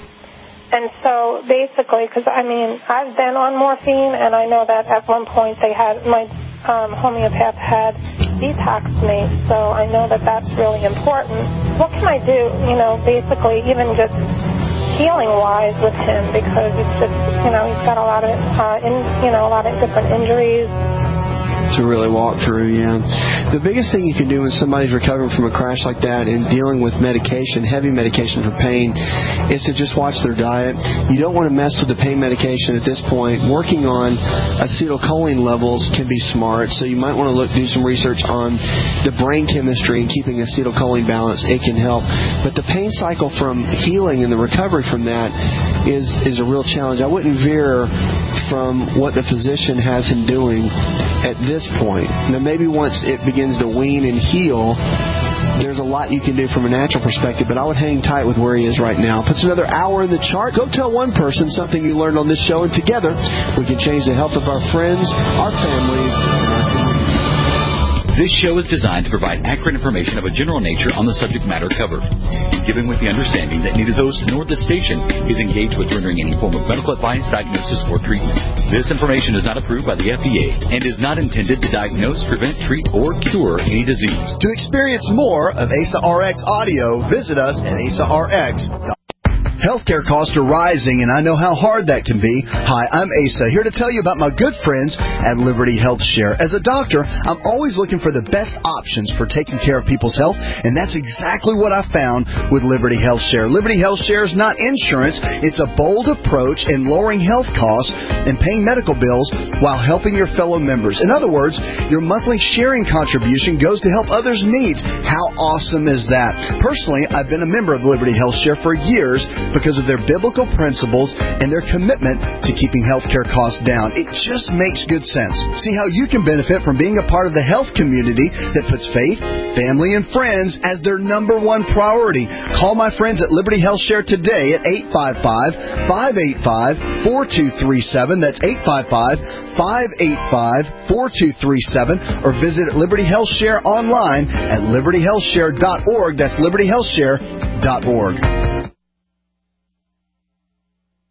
and so basically, because I mean, I've been on morphine, and I know that at one point they had my um, homeopath had detoxed me, so I know that that's really important. What can I do, you know, basically even just healing-wise with him, because it's just, you know, he's got a lot of, uh, in, you know, a lot of different injuries. To really walk through, yeah. The biggest thing you can do when somebody's recovering from a crash like that and dealing with medication, heavy medication for pain, is to just watch their diet. You don't want to mess with the pain medication at this point. Working on acetylcholine levels can be smart, so you might want to look do some research on the brain chemistry and keeping acetylcholine balanced. It can help. But the pain cycle from healing and the recovery from that is, is a real challenge. I wouldn't veer from what the physician has him doing at this point. Now, maybe once it begins to wean and heal, there's a lot you can do from a natural perspective, but I would hang tight with where he is right now. Puts another hour in the chart. Go tell one person something you learned on this show, and together we can change the health of our friends, our families, and our communities. This show is designed to provide accurate information of a general nature on the subject matter covered, given with the understanding that neither the host nor the station is engaged with rendering any form of medical advice, diagnosis, or treatment. This information is not approved by the F D A and is not intended to diagnose, prevent, treat, or cure any disease. To experience more of A S A R X audio, visit us at A S A R X dot com. Healthcare costs are rising, and I know how hard that can be. Hi, I'm Asa, here to tell you about my good friends at Liberty Health Share. As a doctor, I'm always looking for the best options for taking care of people's health, and that's exactly what I found with Liberty Health Share. Liberty Health Share is not insurance. It's a bold approach in lowering health costs and paying medical bills while helping your fellow members. In other words, your monthly sharing contribution goes to help others' needs. How awesome is that? Personally, I've been a member of Liberty Health Share for years because of their biblical principles and their commitment to keeping healthcare costs down. It just makes good sense. See how you can benefit from being a part of the health community that puts faith, family, and friends as their number one priority. Call my friends at Liberty Health Share today at eight five five, five eight five, four two three seven. That's eight five five, five eight five, four two three seven. Or visit Liberty Health Share online at liberty health share dot org. That's liberty health share dot org.